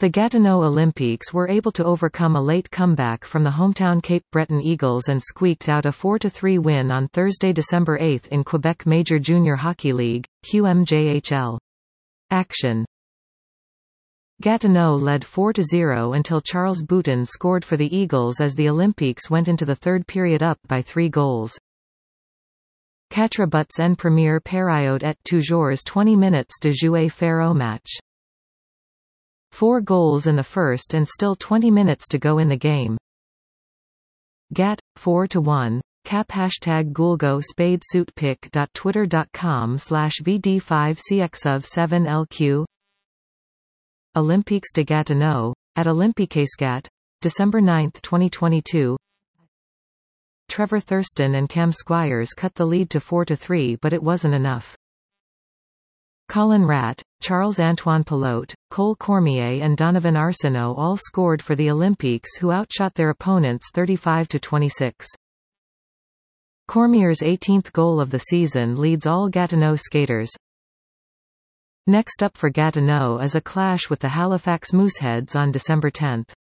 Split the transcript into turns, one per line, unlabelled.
The Gatineau Olympiques were able to overcome a late comeback from the hometown Cape Breton Eagles and squeaked out a 4-3 win on Thursday, December 8 in Quebec Major Junior Hockey League, QMJHL. Action. Gatineau led 4-0 until Charles Boutin scored for the Eagles as the Olympiques went into the third period up by 3 goals. Quatre buts en première période et toujours 20 minutes de jouer faire au match. 4 goals in the first and still 20 minutes to go in the game. Gat, 4-1, cap #Goulgo spade suit pic.twitter.com/VD5CX7LQ. Olympiques de Gatineau, at Olympiques Gat, December 9, 2022. Trevor Thurston and Cam Squires cut the lead to 4-3, but it wasn't enough. Colin Ratt, Charles-Antoine Pilote, Cole Cormier and Donovan Arsenault all scored for the Olympiques, who outshot their opponents 35-26. Cormier's 18th goal of the season leads all Gatineau skaters. Next up for Gatineau is a clash with the Halifax Mooseheads on December 10.